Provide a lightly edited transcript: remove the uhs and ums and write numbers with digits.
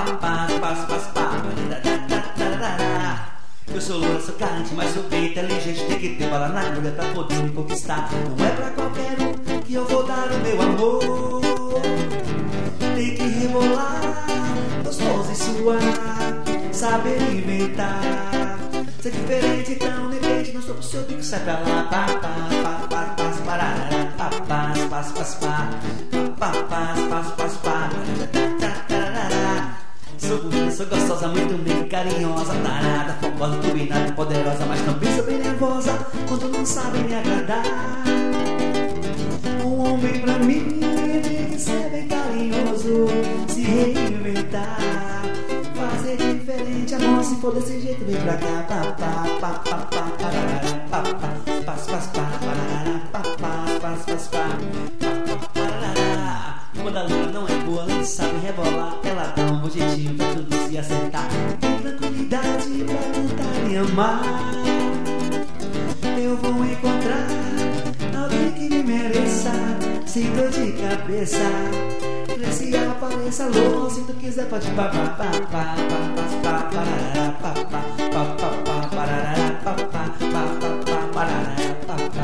Eu sou loura, sou carente, mas sou bem inteligente. Tem que ter bala na agulha pra poder me conquistar. Não é pra qualquer um que eu vou dar o meu amor. Tem que rebolar, gostoso e suar, saber inventar. Ser diferente, então depende, não sou pro seu bico, sai pra lá. Pá, pá, pá, pá, pá, parará, pá, pá, pá, pá, pá, pá, pá, pá, pá, pá. Sou bonita, sou gostosa, muito bem carinhosa, tarada, fogosa, turbinada, poderosa, mas também sou bem nervosa quando não sabe me agradar. Um homem pra mim tem que ser bem carinhoso, se reinventar, fazer diferente. Amor, se for desse jeito, vem pra cá. Pá, pá, pá, pá, pá, parará, pá, pá, pá, pá, pá, parará, pá, pá, pá, pá, pá, parará. Quando a lua não é boa, não sabe rebolar, ela dá um jeitinho pra tudo se acertar. Tem tranquilidade pra tentar me amar. Eu vou encontrar alguém que me mereça, sem dor de cabeça. Se apareça louco, se tu quiser pode pá, pá, pá, pá, pá, pá, parará, pá, pá, pá, pá, pá, parará, pá, pá, pá, pá, parará, pá, pá.